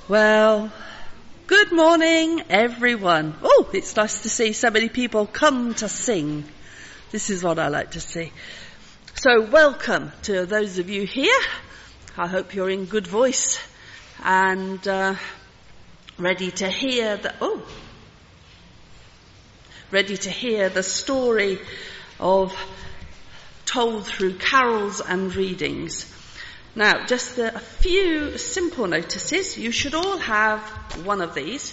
Well, good morning, everyone. Oh, it's nice to see so many people come to sing. This is what I like to see. So welcome to those of you here. I hope you're in good voice and ready to hear the story of told through carols and readings. Now, just a few simple notices. You should all have one of these.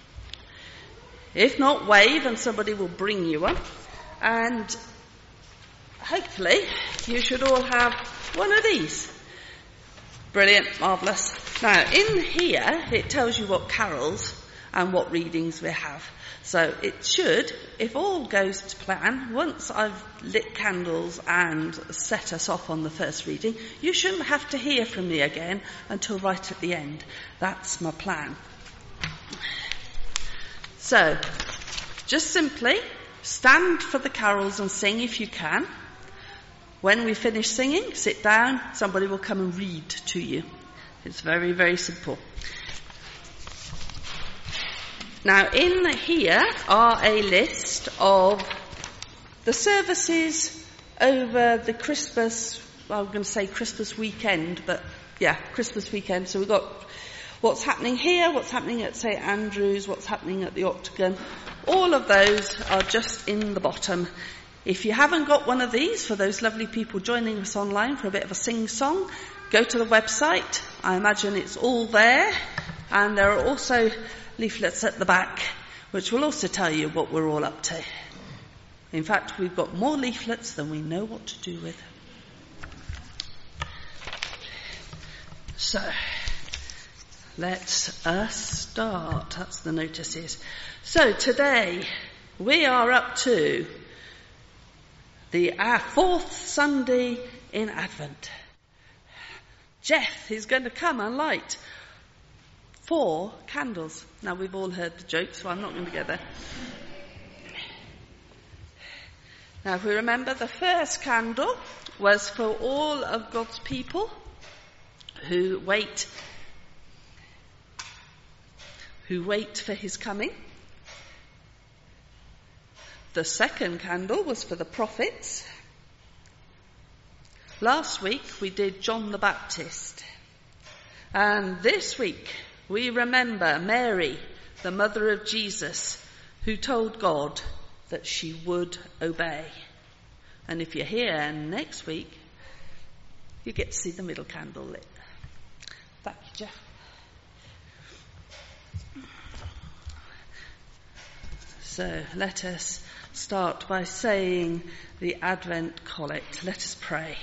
If not, wave and somebody will bring you one. And hopefully you should all have one of these. Brilliant, marvellous. Now, in here, it tells you what carols and what readings we have. So it should, if all goes to plan, once I've lit candles and set us off on the first reading, you shouldn't have to hear from me again until right at the end. That's my plan. So, just simply stand for the carols and sing if you can. When we finish singing, sit down, somebody will come and read to you. It's very, very simple. Now, in here are a list of the services over the Christmas weekend, but yeah, Christmas weekend. So we've got what's happening here, what's happening at St. Andrew's, what's happening at the Octagon. All of those are just in the bottom. If you haven't got one of these, for those lovely people joining us online for a bit of a sing-song, go to the website. I imagine it's all there. And there are also leaflets at the back, which will also tell you what we're all up to. In fact, we've got more leaflets than we know what to do with. So, let's start. That's the notices. So today, we are up to the fourth Sunday in Advent. Jeff is going to come and light 4 candles. Now, we've all heard the joke, so I'm not going to go there. Now, if we remember, the first candle was for all of God's people who wait for his coming. The second candle was for the prophets. Last week, we did John the Baptist. And this week, we remember Mary, the mother of Jesus, who told God that she would obey. And if you're here next week, you get to see the middle candle lit. Thank you, Jeff. So let us start by saying the Advent Collect. Let us pray.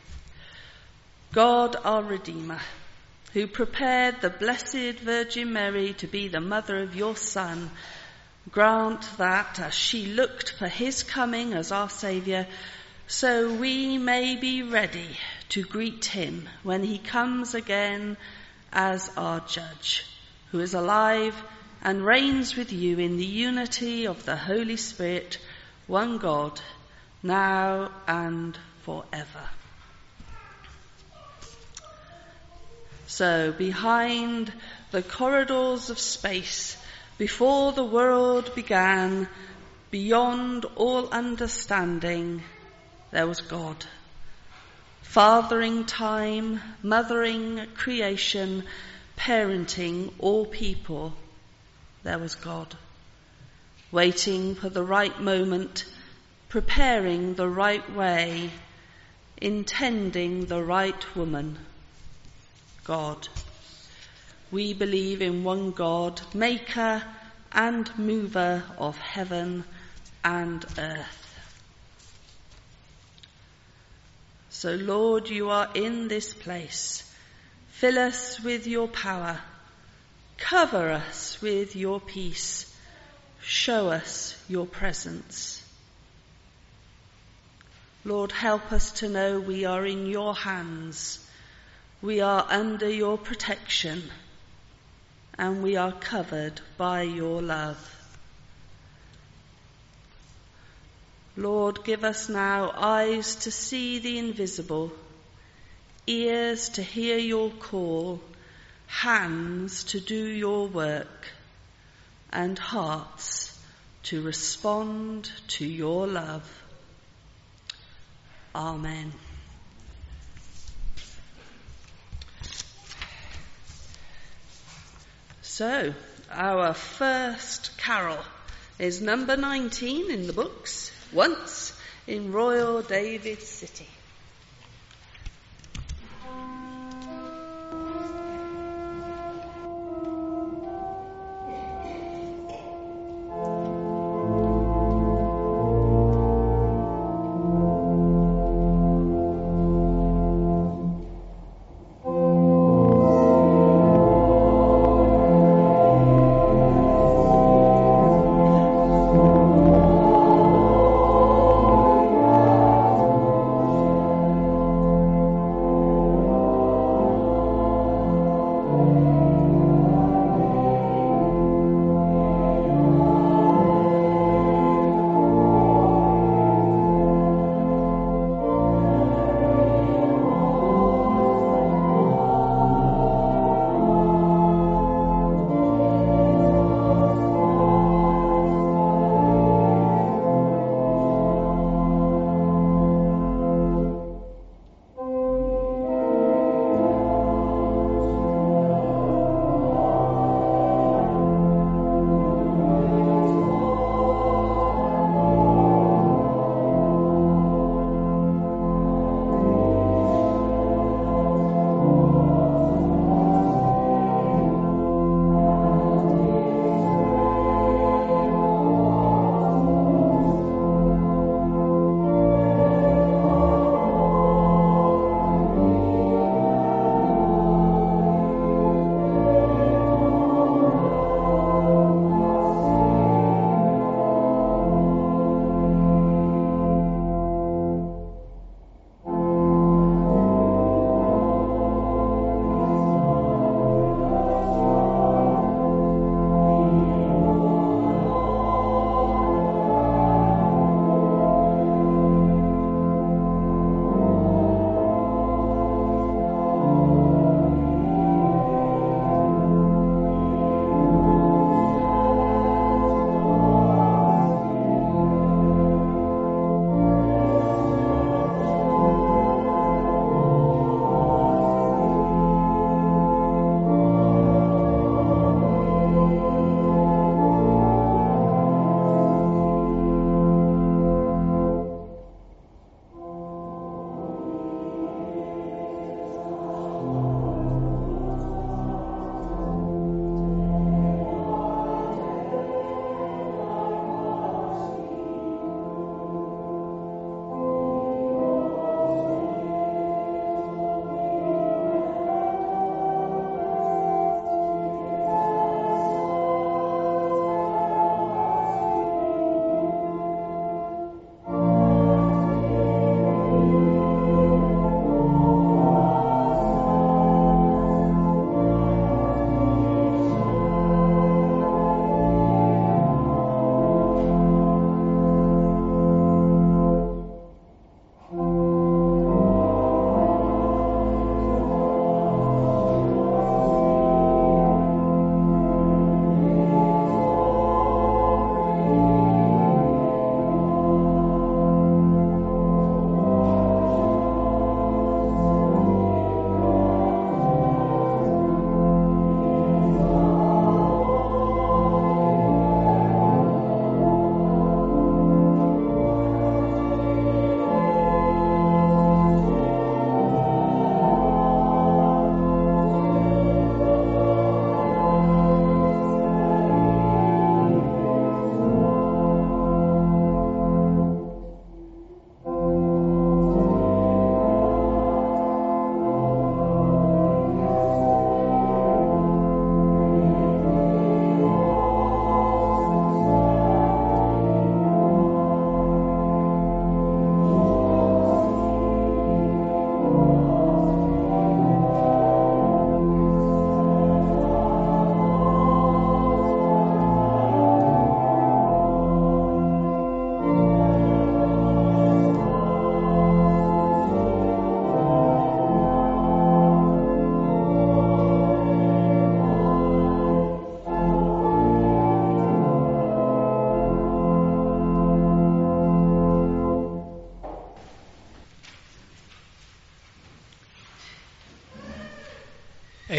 God, our Redeemer, who prepared the Blessed Virgin Mary to be the mother of your Son, grant that as she looked for his coming as our Saviour, so we may be ready to greet him when he comes again as our Judge, who is alive and reigns with you in the unity of the Holy Spirit, one God, now and forever. So, behind the corridors of space, before the world began, beyond all understanding, there was God. Fathering time, mothering creation, parenting all people, there was God. Waiting for the right moment, preparing the right way, intending the right woman, God. We believe in one God, maker and mover of heaven and earth. So, Lord, you are in this place. Fill us with your power. Cover us with your peace. Show us your presence. Lord, help us to know we are in your hands. We are under your protection, and we are covered by your love. Lord, give us now eyes to see the invisible, ears to hear your call, hands to do your work, and hearts to respond to your love. Amen. So, our first carol is number 19 in the books, Once in Royal David City.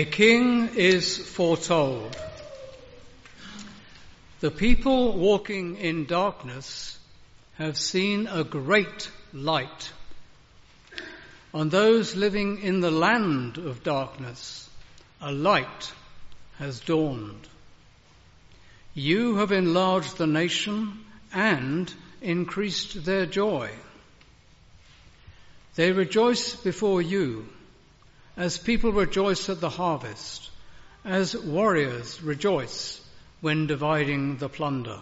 A king is foretold. The people walking in darkness have seen a great light. On those living in the land of darkness, a light has dawned. You have enlarged the nation and increased their joy. They rejoice before you, as people rejoice at the harvest, as warriors rejoice when dividing the plunder.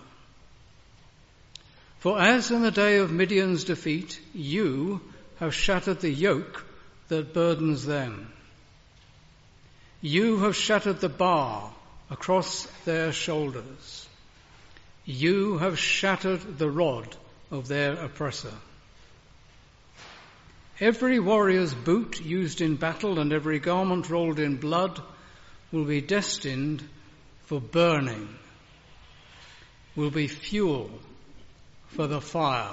For as in the day of Midian's defeat, you have shattered the yoke that burdens them. You have shattered the bar across their shoulders. You have shattered the rod of their oppressor. Every warrior's boot used in battle and every garment rolled in blood will be destined for burning, will be fuel for the fire.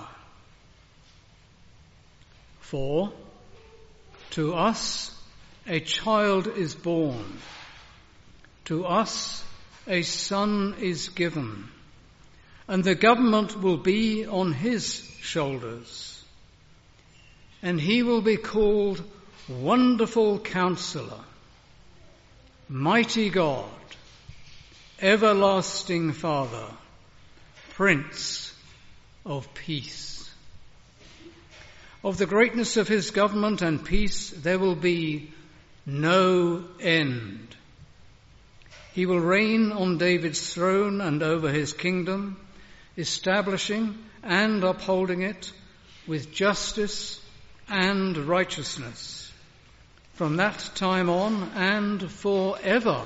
For to us a child is born, to us a son is given, and the government will be on his shoulders. And he will be called Wonderful Counselor, Mighty God, Everlasting Father, Prince of Peace. Of the greatness of his government and peace there will be no end. He will reign on David's throne and over his kingdom, establishing and upholding it with justice and righteousness from that time on and forever.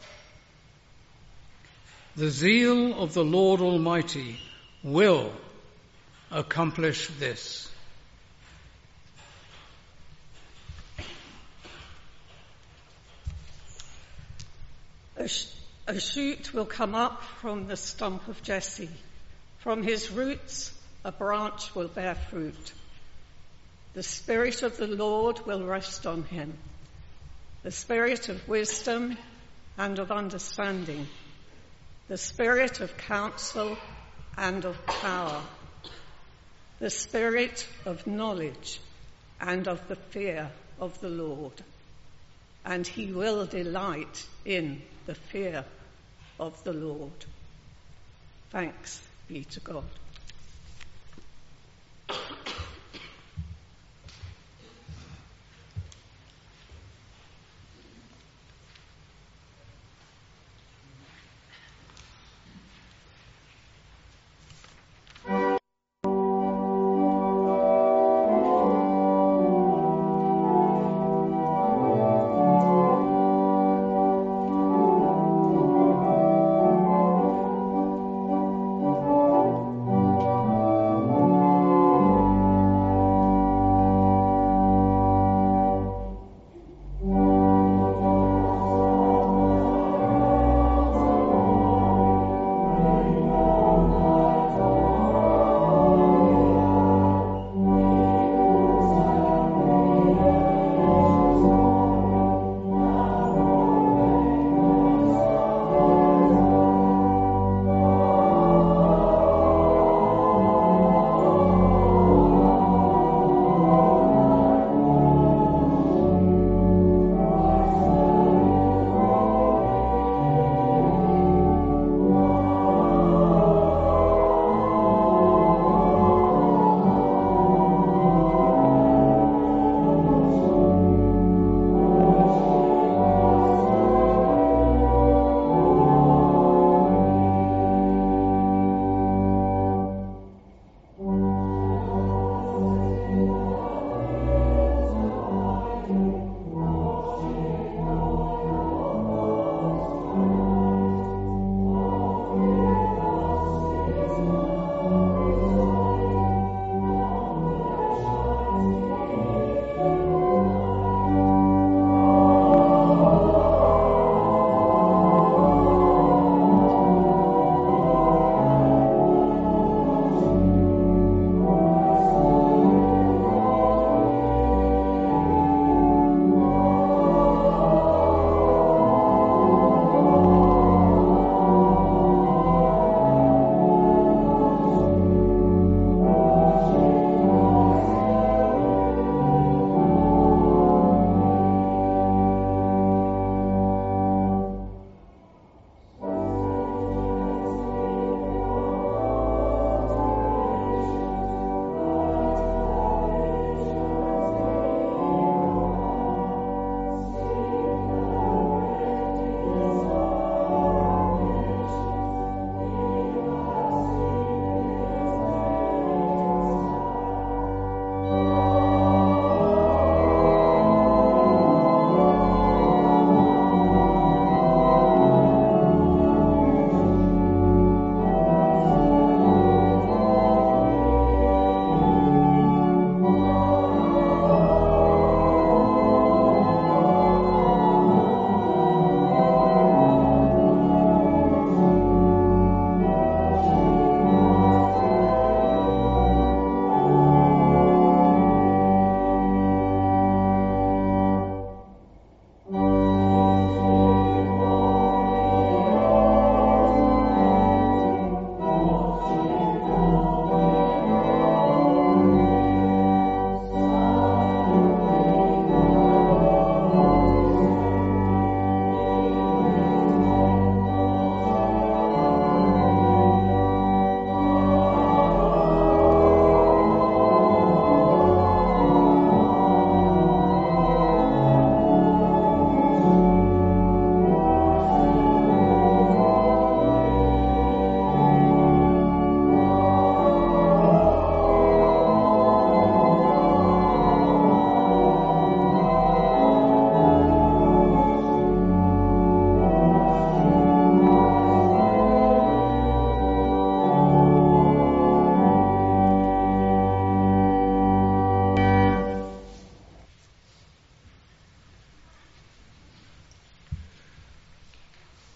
The zeal of the Lord Almighty will accomplish this. A shoot will come up from the stump of Jesse. From his roots a branch will bear fruit. The Spirit of the Lord will rest on him, the Spirit of wisdom and of understanding, the Spirit of counsel and of power, the Spirit of knowledge and of the fear of the Lord. And he will delight in the fear of the Lord. Thanks be to God.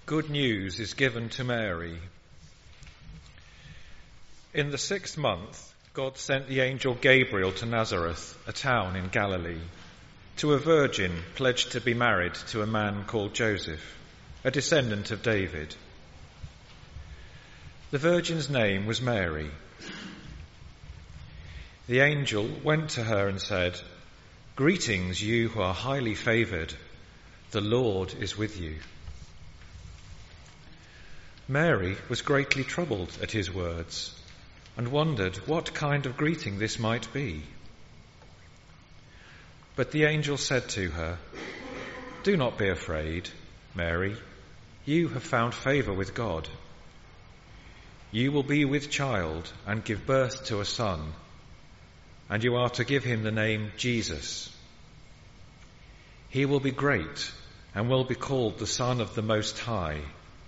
good news is given to Mary. In the 6th month, God sent the angel Gabriel to Nazareth, a town in Galilee, to a virgin pledged to be married to a man called Joseph, a descendant of David. The virgin's name was Mary. The angel went to her and said, "Greetings, you who are highly favoured. The Lord is with you." Mary was greatly troubled at his words and wondered what kind of greeting this might be. But the angel said to her, "Do not be afraid, Mary. You have found favour with God. You will be with child and give birth to a son, and you are to give him the name Jesus. He will be great and will be called the Son of the Most High.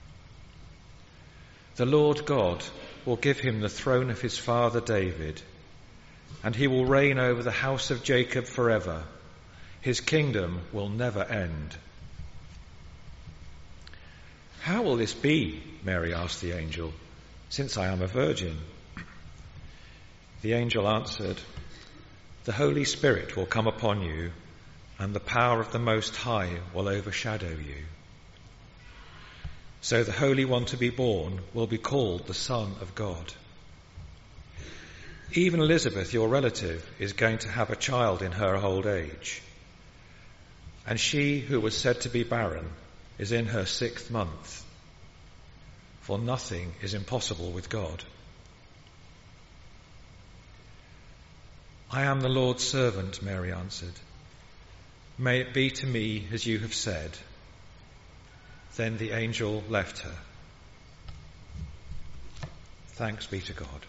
The Lord God will give him the throne of his father David, and he will reign over the house of Jacob forever. His kingdom will never end." "How will this be?" Mary asked the angel, "since I am a virgin?" The angel answered, "The Holy Spirit will come upon you, and the power of the Most High will overshadow you. So the Holy One to be born will be called the Son of God. Even Elizabeth, your relative, is going to have a child in her old age, and she who was said to be barren is in her 6th month, for nothing is impossible with God." "I am the Lord's servant," Mary answered. "May it be to me as you have said." Then the angel left her. Thanks be to God.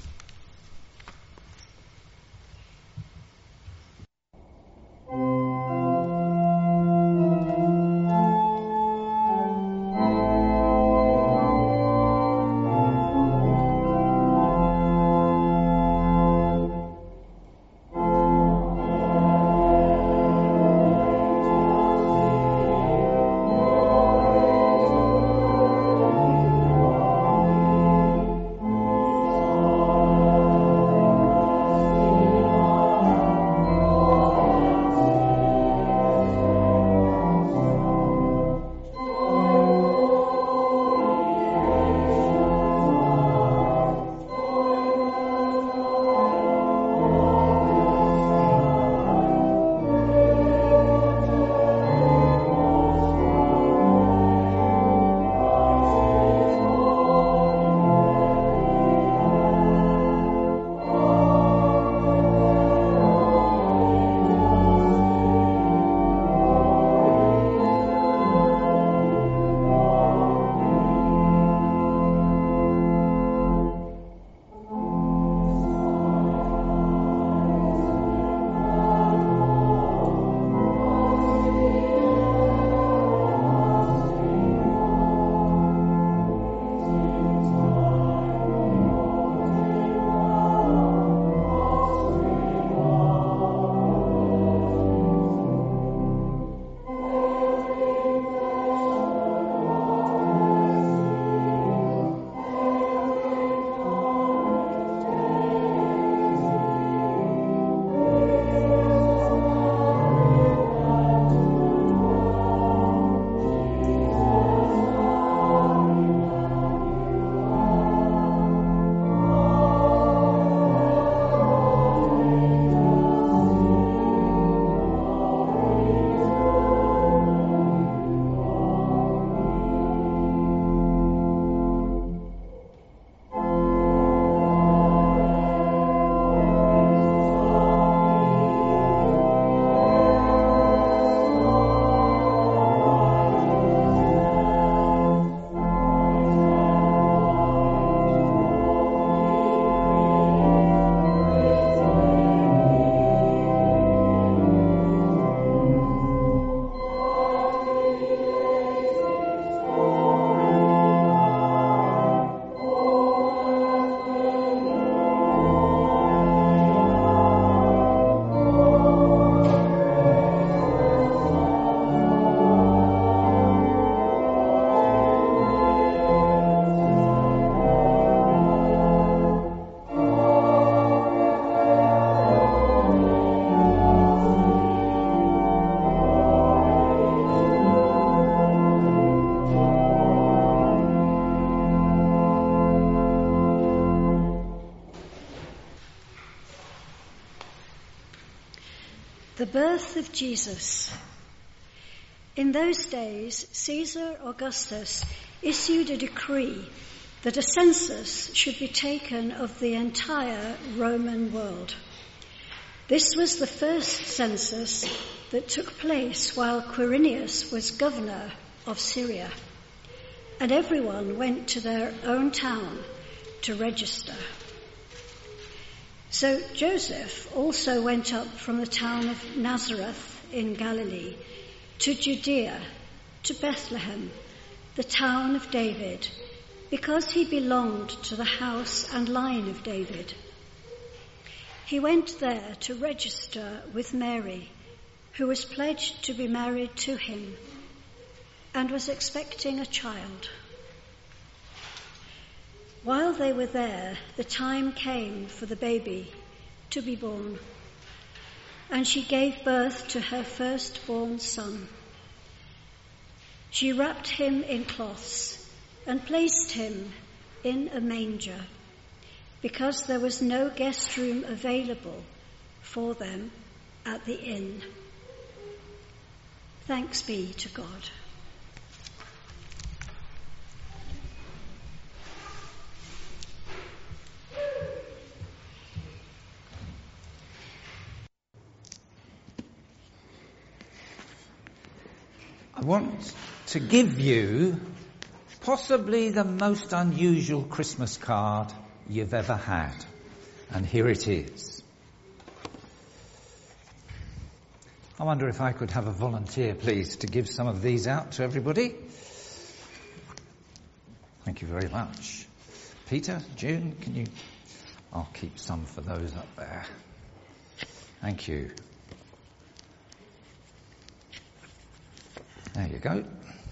The birth of Jesus. In those days, Caesar Augustus issued a decree that a census should be taken of the entire Roman world. This was the first census that took place while Quirinius was governor of Syria, and everyone went to their own town to register. So Joseph also went up from the town of Nazareth in Galilee to Judea, to Bethlehem, the town of David, because he belonged to the house and line of David. He went there to register with Mary, who was pledged to be married to him and was expecting a child. While they were there, the time came for the baby to be born, and she gave birth to her firstborn son. She wrapped him in cloths and placed him in a manger, because there was no guest room available for them at the inn. Thanks be to God. I want to give you possibly the most unusual Christmas card you've ever had. And here it is. I wonder if I could have a volunteer, please, to give some of these out to everybody. Thank you very much. Peter, June, can you... I'll keep some for those up there. Thank you. There you go.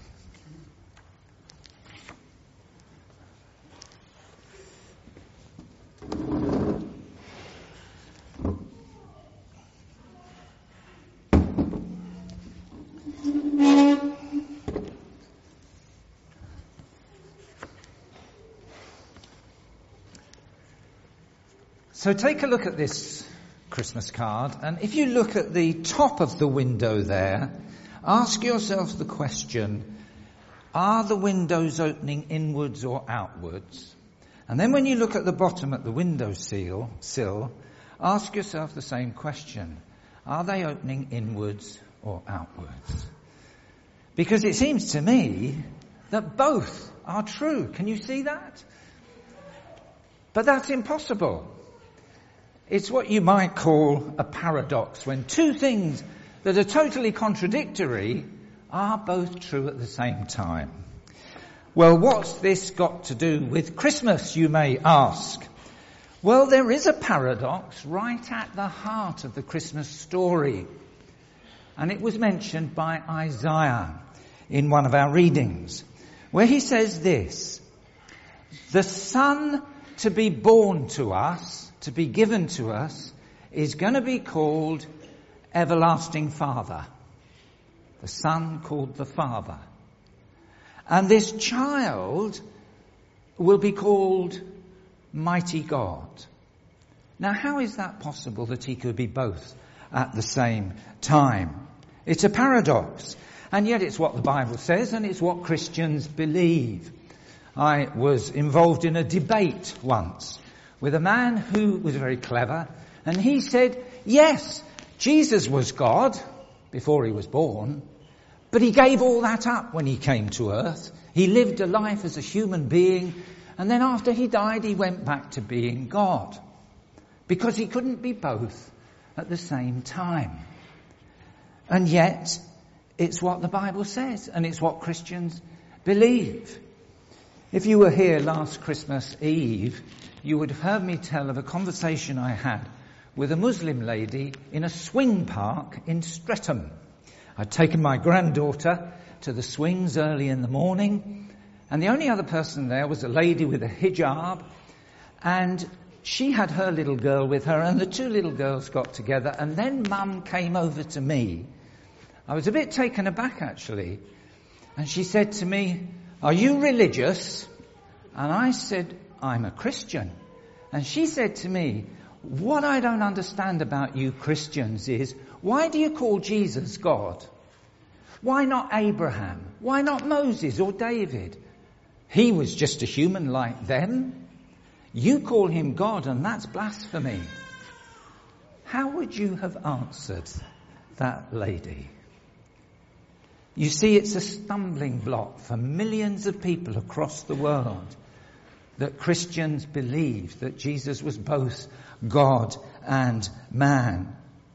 So take a look at this Christmas card, and if you look at the top of the window there, ask yourself the question, are the windows opening inwards or outwards? And then when you look at the bottom at the window sill, ask yourself the same question, are they opening inwards or outwards? Because it seems to me that both are true. Can you see that? But that's impossible. It's what you might call a paradox, when two things that are totally contradictory are both true at the same time. Well, what's this got to do with Christmas, you may ask? Well, there is a paradox right at the heart of the Christmas story. And it was mentioned by Isaiah in one of our readings, where he says this, the Son to be born to us, to be given to us, is going to be called Everlasting Father. The Son called the Father. And this child will be called Mighty God. Now, how is that possible that he could be both at the same time? It's a paradox. And yet it's what the Bible says, and it's what Christians believe. I was involved in a debate once with a man who was very clever, and he said, yes, Jesus was God before he was born, but he gave all that up when he came to earth. He lived a life as a human being, and then after he died, he went back to being God, because he couldn't be both at the same time. And yet, it's what the Bible says, and it's what Christians believe. If you were here last Christmas Eve, you would have heard me tell of a conversation I had with a Muslim lady in a swing park in Streatham. I'd taken my granddaughter to the swings early in the morning, and the only other person there was a lady with a hijab, and she had her little girl with her, and the two little girls got together, and then Mum came over to me. I was a bit taken aback, actually, and she said to me, are you religious? And I said, I'm a Christian. And she said to me, what I don't understand about you Christians is, Why do you call Jesus God? Why not Abraham? Why not Moses or David? He was just a human like them. You call him God, and that's blasphemy. How would you have answered that lady? You see, it's a stumbling block for millions of people across the world that Christians believe that Jesus was both God and man.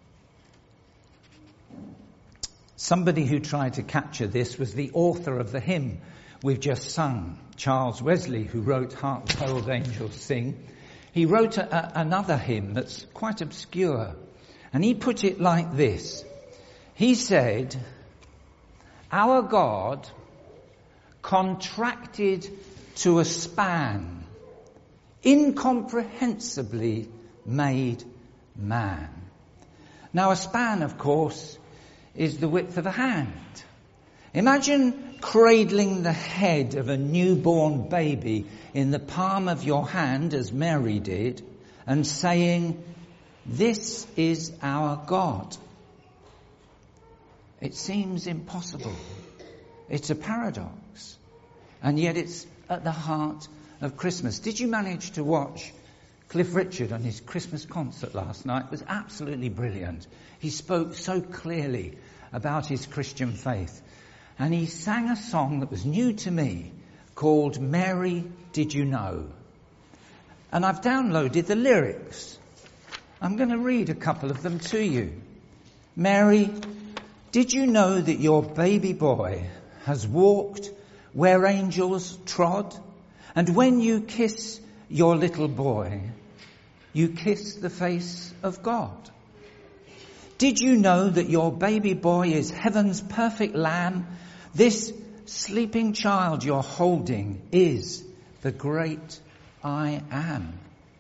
Somebody who tried to capture this was the author of the hymn we've just sung, Charles Wesley, who wrote Hark the Herald Angels Sing. He wrote another hymn that's quite obscure, and he put it like this. He said, "Our God contracted to a span, incomprehensibly made man." Now a span, of course, is the width of a hand. Imagine cradling the head of a newborn baby in the palm of your hand, as Mary did, and saying, "This is our God." It seems impossible. It's a paradox. And yet it's at the heart of Christmas. Did you manage to watch Cliff Richard on his Christmas concert last night? It was absolutely brilliant. He spoke so clearly about his Christian faith. And he sang a song that was new to me called "Mary, Did You Know?" And I've downloaded the lyrics. I'm going to read a couple of them to you. Mary, did you know that your baby boy has walked where angels trod? And when you kiss your little boy, you kiss the face of God. Did you know that your baby boy is heaven's perfect lamb? This sleeping child you're holding is the great I am.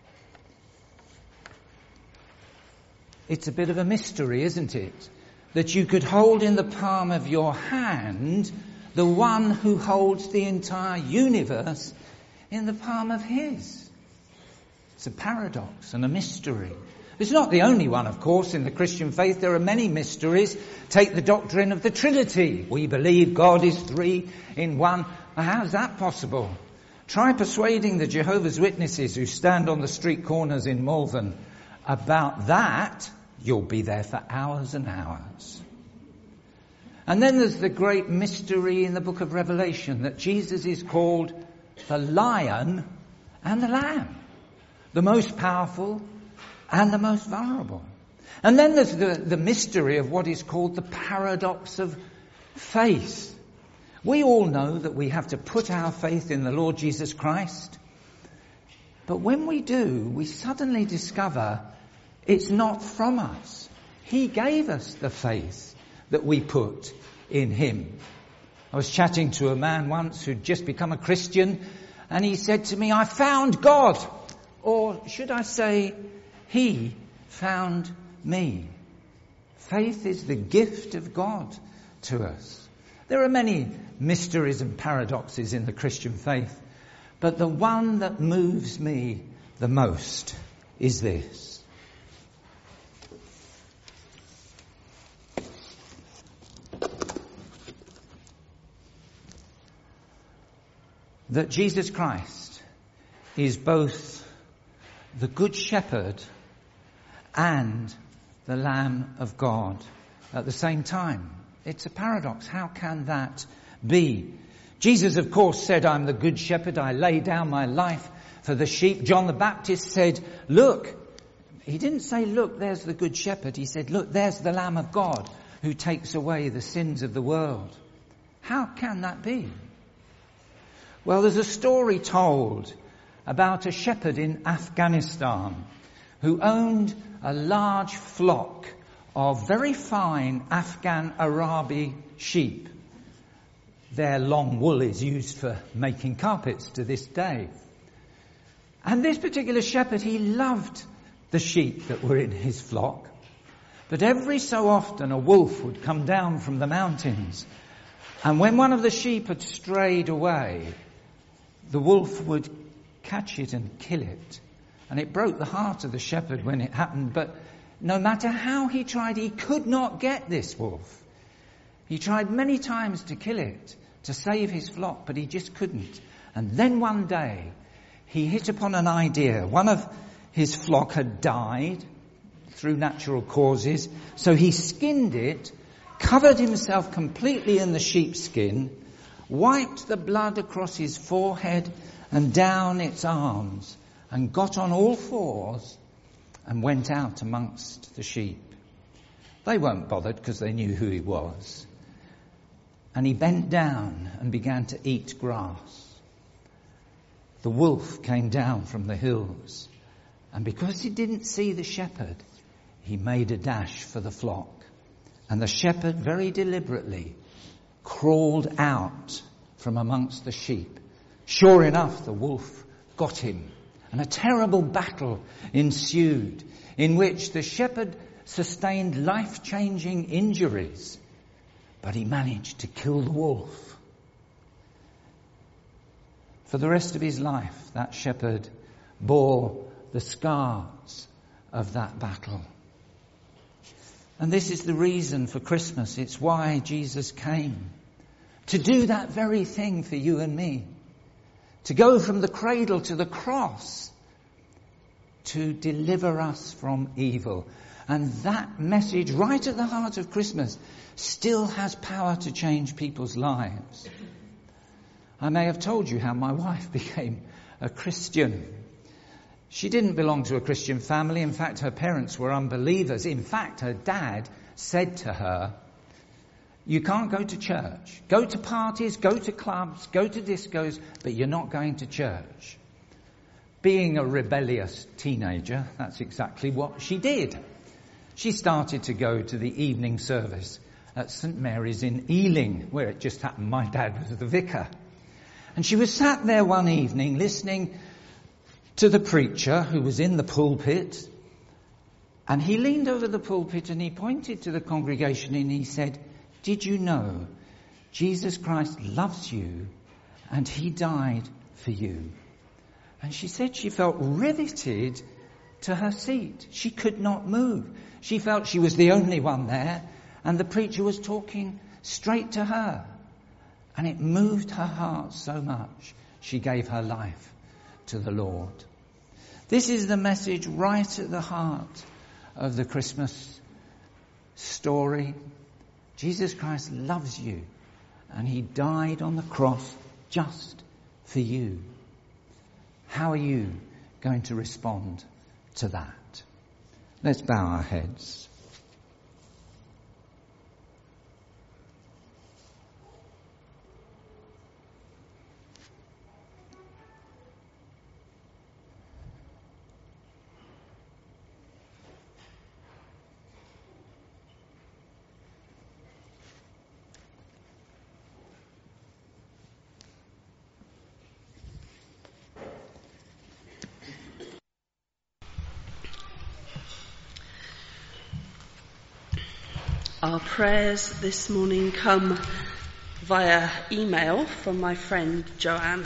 It's a bit of a mystery, isn't it? That you could hold in the palm of your hand the one who holds the entire universe in the palm of his. It's a paradox and a mystery. It's not the only one, of course, in the Christian faith. There are many mysteries. Take the doctrine of the Trinity. We believe God is three in one. How's that possible? Try persuading the Jehovah's Witnesses who stand on the street corners in Malvern about that. You'll be there for hours and hours. And then there's the great mystery in the book of Revelation that Jesus is called the Lion and the Lamb, the most powerful and the most vulnerable. And then there's the mystery of what is called the paradox of faith. We all know that we have to put our faith in the Lord Jesus Christ. But when we do, we suddenly discover it's not from us. He gave us the faith that we put in him. I was chatting to a man once who'd just become a Christian, and he said to me, "I found God." Or should I say, he found me. Faith is the gift of God to us. There are many mysteries and paradoxes in the Christian faith, but the one that moves me the most is this. That Jesus Christ is both the Good Shepherd and the Lamb of God at the same time. It's a paradox. How can that be? Jesus, of course, said, "I'm the Good Shepherd. I lay down my life for the sheep." John the Baptist said, "Look." He didn't say, "Look, there's the Good Shepherd." He said, "Look, there's the Lamb of God who takes away the sins of the world." How can that be? Well, there's a story told about a shepherd in Afghanistan who owned a large flock of very fine Afghan Arabi sheep. Their long wool is used for making carpets to this day. And this particular shepherd, he loved the sheep that were in his flock. But every so often a wolf would come down from the mountains. And when one of the sheep had strayed away, the wolf would catch it and kill it. And it broke the heart of the shepherd when it happened, but no matter how he tried, he could not get this wolf. He tried many times to kill it, to save his flock, but he just couldn't. And then one day, he hit upon an idea. One of his flock had died through natural causes, so he skinned it, covered himself completely in the sheepskin, wiped the blood across his forehead and down its arms, and got on all fours and went out amongst the sheep. They weren't bothered because they knew who he was. And he bent down and began to eat grass. The wolf came down from the hills, and because he didn't see the shepherd, he made a dash for the flock. And the shepherd very deliberately crawled out from amongst the sheep. Sure enough, the wolf got him, and a terrible battle ensued in which the shepherd sustained life-changing injuries, but he managed to kill the wolf. For the rest of his life, that shepherd bore the scars of that battle. And this is the reason for Christmas. It's why Jesus came. To do that very thing for you and me. To go from the cradle to the cross. To deliver us from evil. And that message, right at the heart of Christmas, still has power to change people's lives. I may have told you how my wife became a Christian. She didn't belong to a Christian family. In fact, her parents were unbelievers. In fact, her dad said to her, "You can't go to church. Go to parties, go to clubs, go to discos, but you're not going to church." Being a rebellious teenager, that's exactly what she did. She started to go to the evening service at St. Mary's in Ealing, where it just happened my dad was the vicar. And she was sat there one evening listening to the preacher who was in the pulpit, and he leaned over the pulpit and he pointed to the congregation and he said, "Did you know Jesus Christ loves you and he died for you?" And she said she felt riveted to her seat. She could not move. She felt she was the only one there, and the preacher was talking straight to her. And it moved her heart so much, she gave her life to the Lord. This is the message right at the heart of the Christmas story. Jesus Christ loves you, and he died on the cross just for you. How are you going to respond to that? Let's bow our heads. Our prayers this morning come via email from my friend Joanne.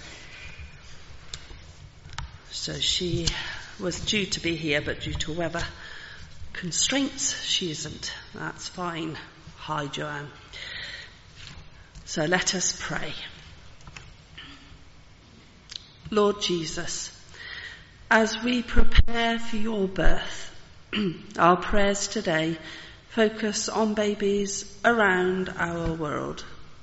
So she was due to be here, but due to weather constraints, she isn't. That's fine. Hi, Joanne. So let us pray. Lord Jesus, as we prepare for your birth, our prayers today focus on babies around our world.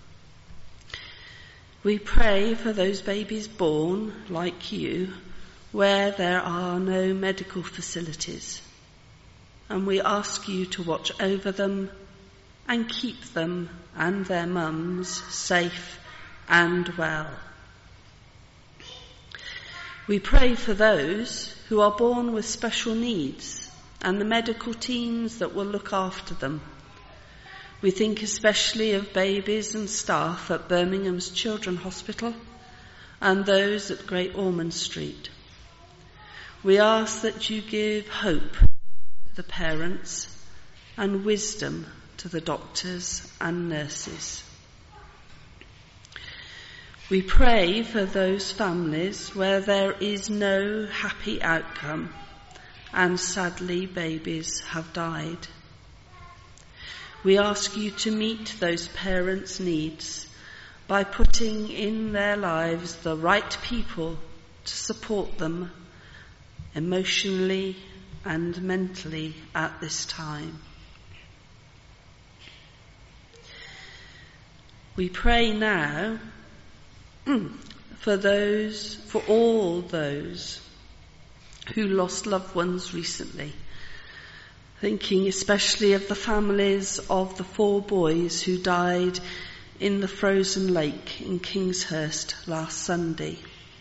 We pray for those babies born, like you, where there are no medical facilities. And we ask you to watch over them and keep them and their mums safe and well. We pray for those who are born with special needs and the medical teams that will look after them. We think especially of babies and staff at Birmingham's Children's Hospital and those at Great Ormond Street. We ask that you give hope to the parents and wisdom to the doctors and nurses. We pray for those families where there is no happy outcome and sadly babies have died. We ask you to meet those parents' needs by putting in their lives the right people to support them emotionally and mentally at this time. We pray now for all those who lost loved ones recently, thinking especially of the families of the 4 boys who died in the frozen lake in Kingshurst last Sunday.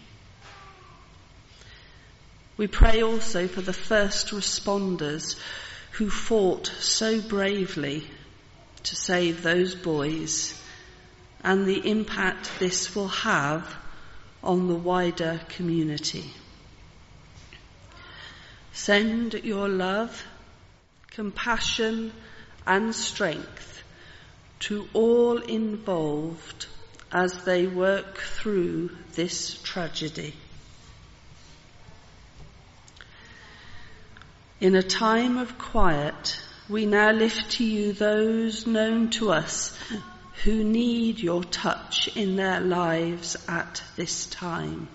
We pray also for the first responders who fought so bravely to save those boys and the impact this will have on the wider community. Send your love, compassion and strength to all involved as they work through this tragedy. In a time of quiet, we now lift to you those known to us who need your touch in their lives at this time.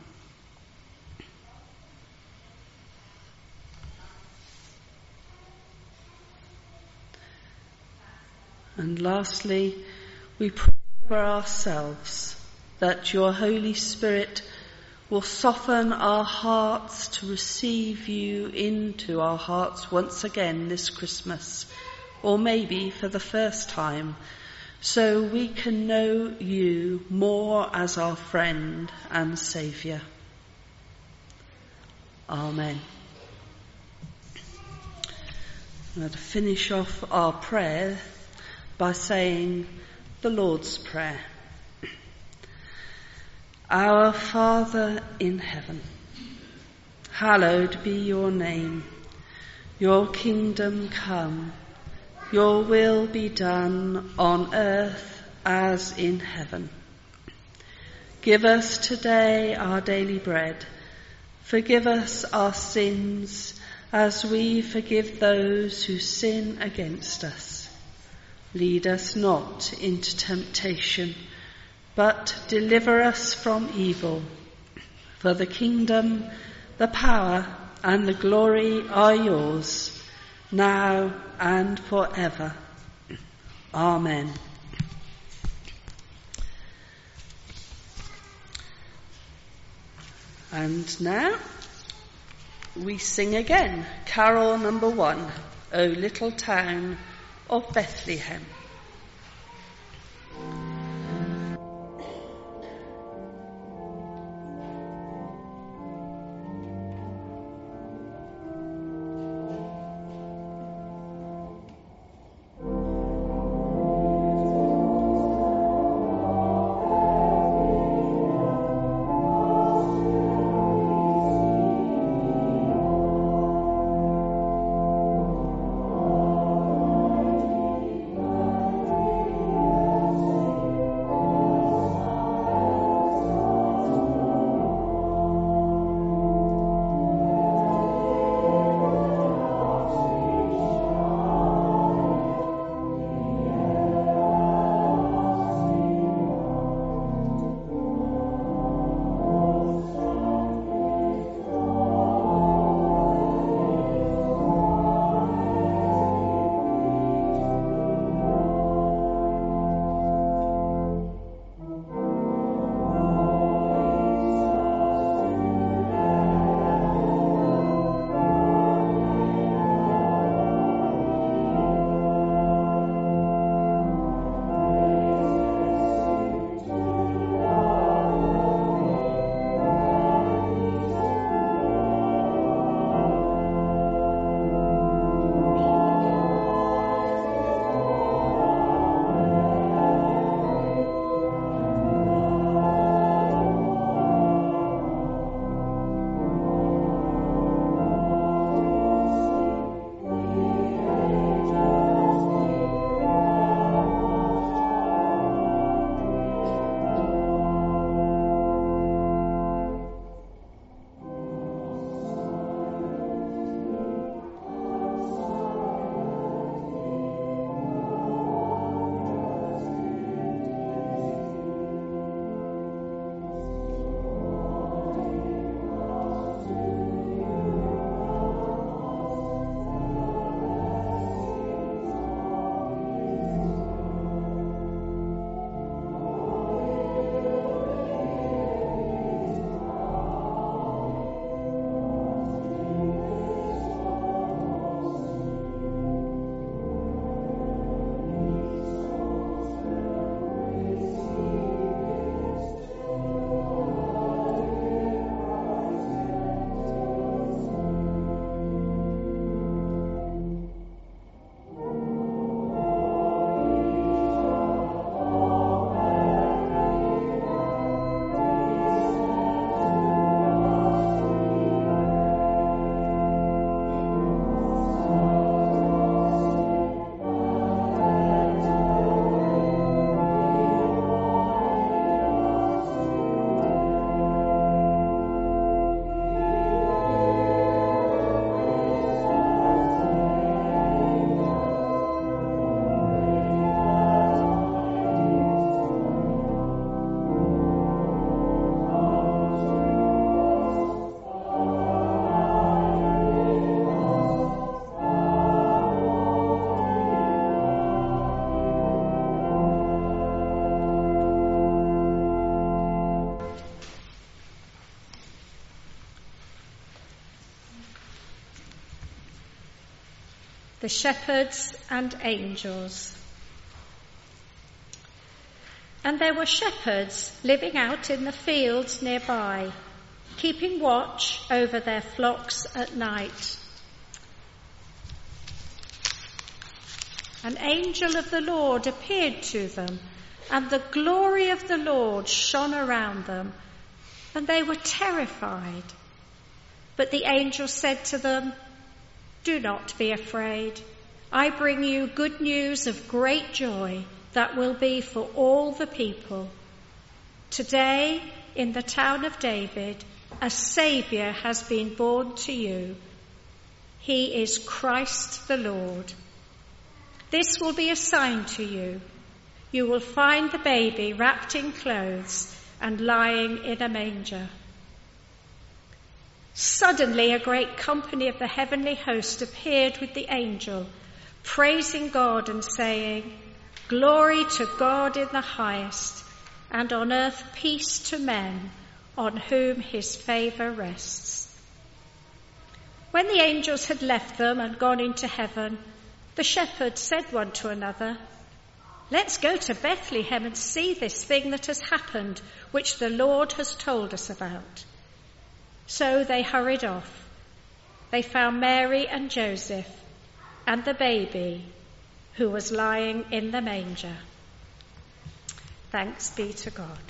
And lastly, we pray for ourselves that your Holy Spirit will soften our hearts to receive you into our hearts once again this Christmas, or maybe for the first time, so we can know you more as our friend and Saviour. Amen. I'm going to finish off our prayer by saying the Lord's Prayer. Our Father in heaven, hallowed be your name. Your kingdom come, your will be done on earth as in heaven. Give us today our daily bread. Forgive us our sins as we forgive those who sin against us. Lead us not into temptation, but deliver us from evil. For the kingdom, the power, and the glory are yours, now and forever. Amen. And now we sing again, carol number 1, O Little Town of Bethlehem. the shepherds and angels. And there were shepherds living out in the fields nearby, keeping watch over their flocks at night. An angel of the Lord appeared to them, and the glory of the Lord shone around them, and they were terrified. But the angel said to them, "Do not be afraid. I bring you good news of great joy that will be for all the people. Today, in the town of David, a Saviour has been born to you. He is Christ the Lord. This will be a sign to you. You will find the baby wrapped in clothes and lying in a manger." Suddenly a great company of the heavenly host appeared with the angel, praising God and saying, "Glory to God in the highest, and on earth peace to men on whom his favour rests." When the angels had left them and gone into heaven, the shepherds said one to another, "Let's go to Bethlehem and see this thing that has happened, which the Lord has told us about." So they hurried off. They found Mary and Joseph and the baby who was lying in the manger. Thanks be to God.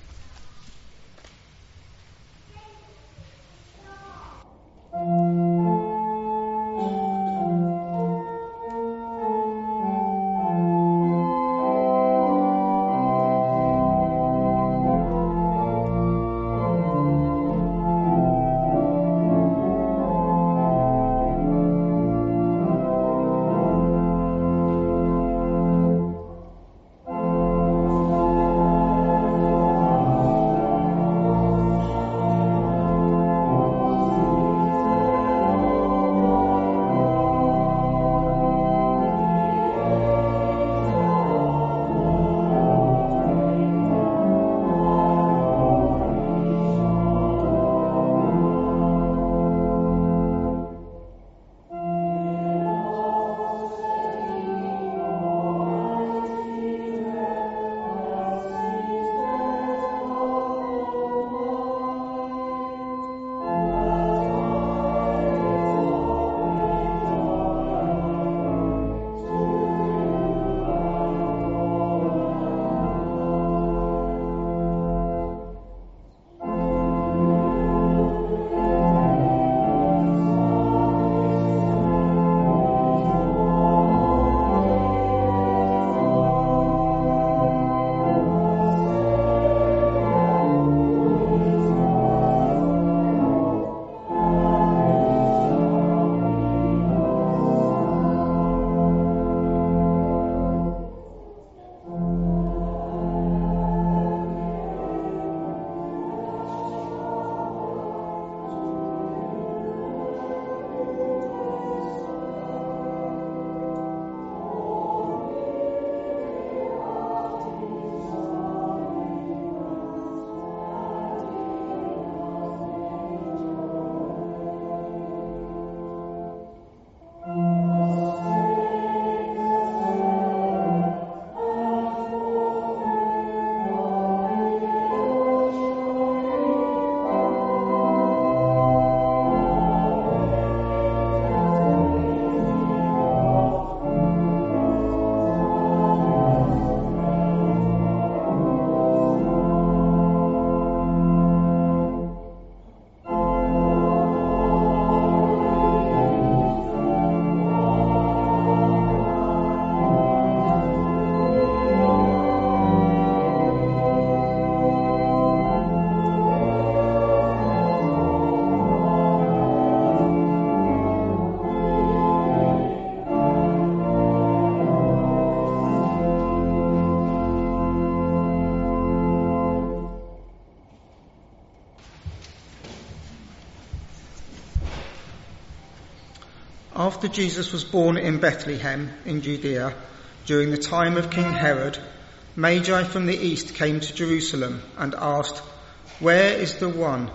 After Jesus was born in Bethlehem in Judea, during the time of King Herod, Magi from the east came to Jerusalem and asked, "Where is the one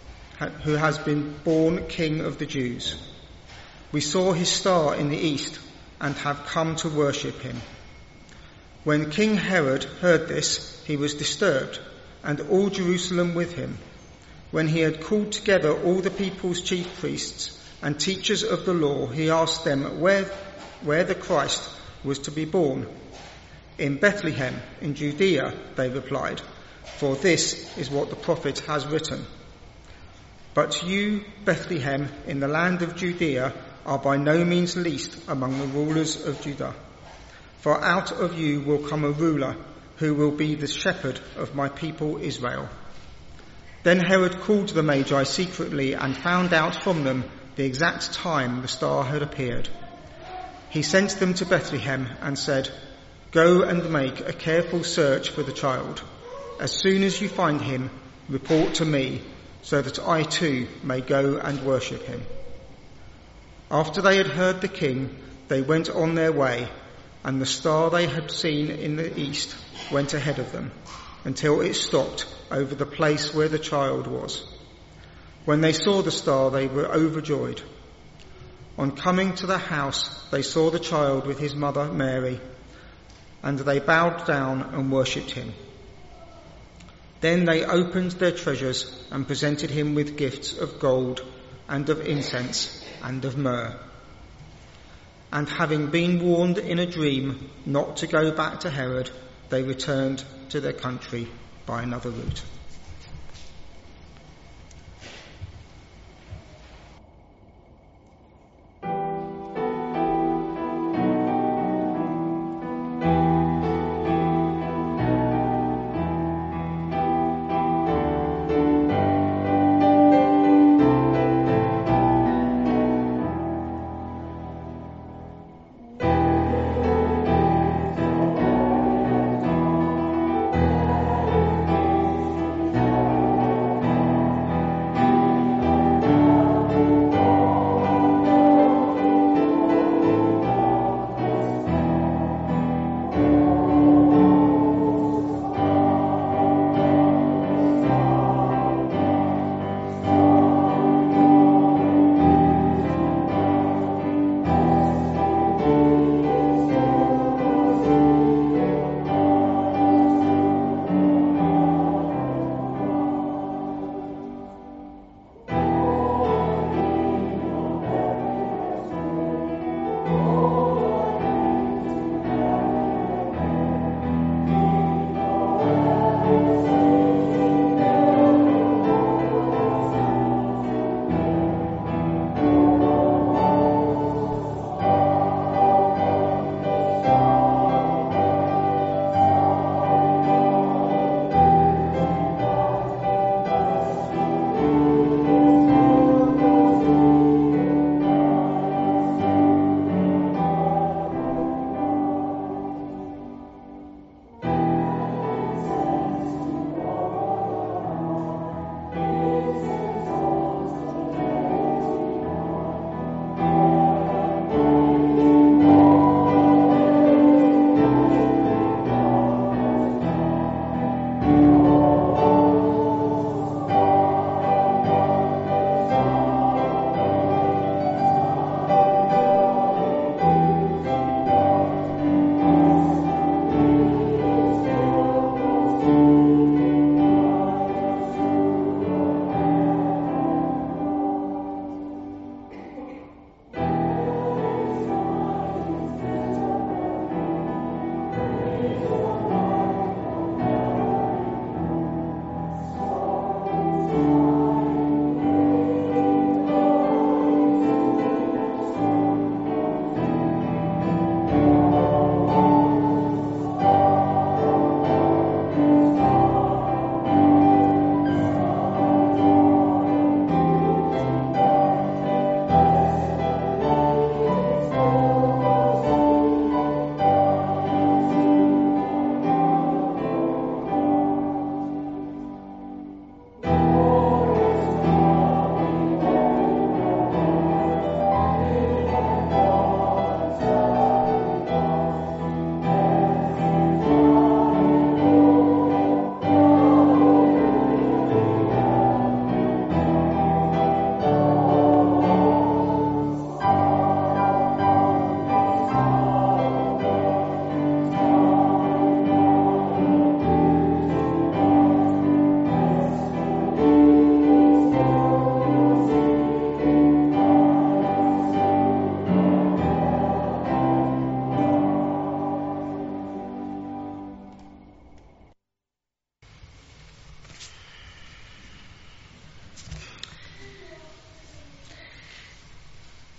who has been born King of the Jews? We saw his star in the east and have come to worship him. When King Herod heard this, he was disturbed, and all Jerusalem with him. When he had called together all the people's chief priests and teachers of the law, he asked them where the Christ was to be born. In Bethlehem, in Judea, they replied, for this is what the prophet has written. But you, Bethlehem, in the land of Judea, are by no means least among the rulers of Judah. For out of you will come a ruler who will be the shepherd of my people Israel. Then Herod called the Magi secretly and found out from them the exact time the star had appeared. He sent them to Bethlehem and said, "Go and make a careful search for the child. As soon as you find him, report to me, so that I too may go and worship him." After they had heard the king, they went on their way, and the star they had seen in the east went ahead of them, until it stopped over the place where the child was. When they saw the star, they were overjoyed. On coming to the house, they saw the child with his mother Mary, and they bowed down and worshipped him. Then they opened their treasures and presented him with gifts of gold and of incense and of myrrh. And having been warned in a dream not to go back to Herod, they returned to their country by another route.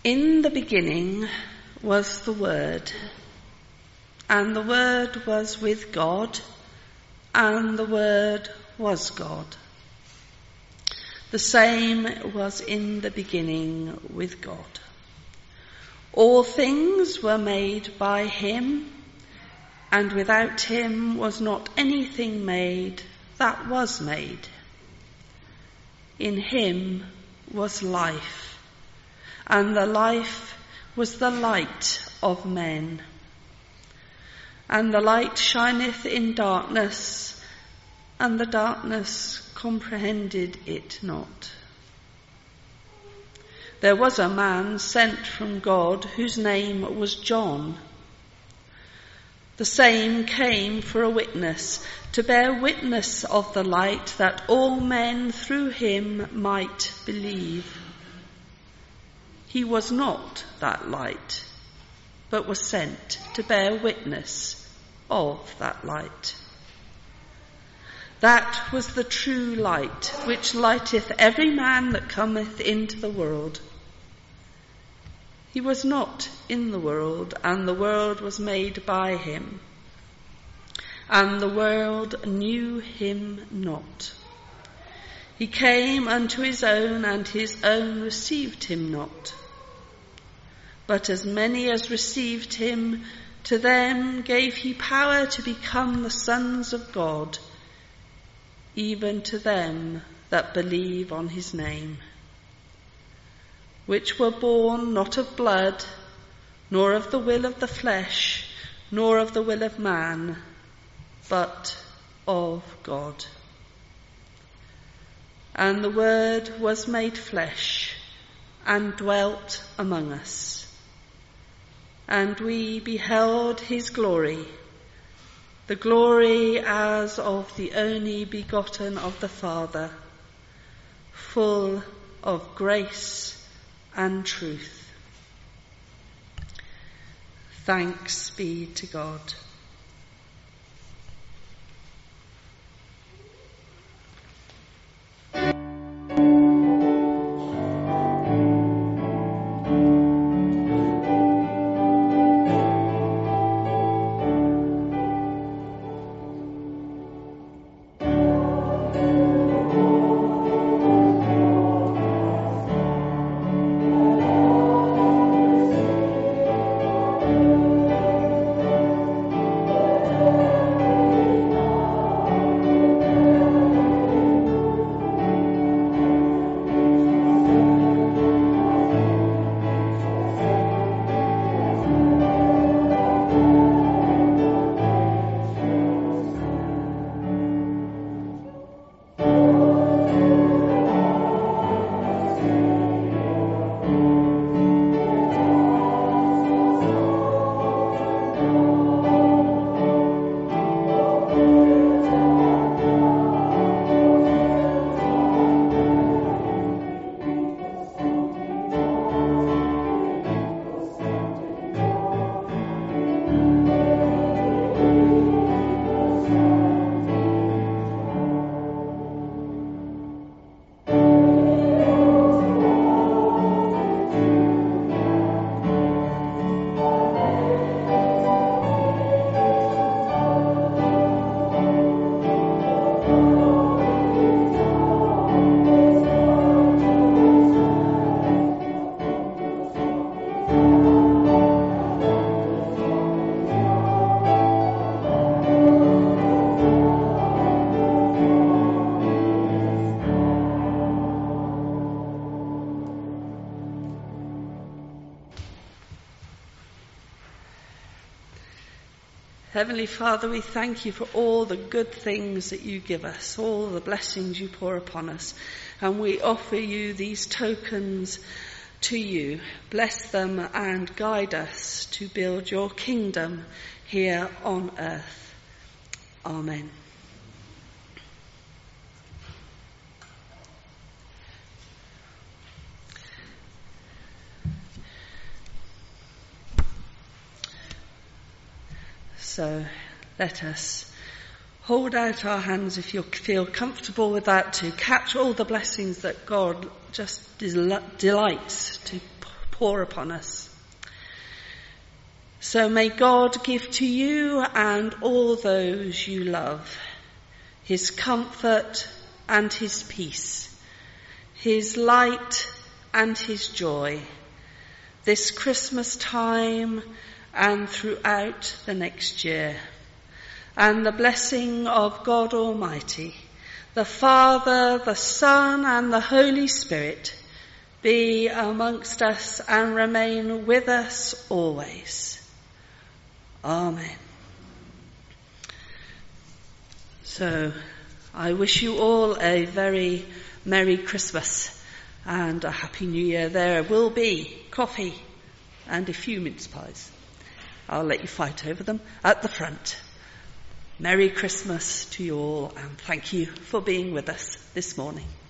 In the beginning was the Word, and the Word was with God, and the Word was God. The same was in the beginning with God. All things were made by him, and without him was not anything made that was made. In him was life, and the life was the light of men. And the light shineth in darkness, and the darkness comprehended it not. There was a man sent from God whose name was John. The same came for a witness, to bear witness of the light, that all men through him might believe. He was not that light, but was sent to bear witness of that light. That was the true light, which lighteth every man that cometh into the world. He was not in the world, and the world was made by him, and the world knew him not. He came unto his own, and his own received him not. But as many as received him, to them gave he power to become the sons of God, even to them that believe on his name, which were born not of blood, nor of the will of the flesh, nor of the will of man, but of God. And the Word was made flesh, and dwelt among us. And we beheld his glory, the glory as of the only begotten of the Father, full of grace and truth. Thanks be to God. Heavenly Father, we thank you for all the good things that you give us, all the blessings you pour upon us. And we offer you these tokens to you. Bless them and guide us to build your kingdom here on earth. Amen. So let us hold out our hands, if you feel comfortable with that, to catch all the blessings that God just delights to pour upon us. So may God give to you and all those you love his comfort and his peace, his light and his joy, this Christmas time and throughout the next year. And the blessing of God Almighty, the Father, the Son, and the Holy Spirit be amongst us and remain with us always. Amen. So, I wish you all a very Merry Christmas and a Happy New Year. There will be coffee and a few mince pies. I'll let you fight over them at the front. Merry Christmas to you all, and thank you for being with us this morning.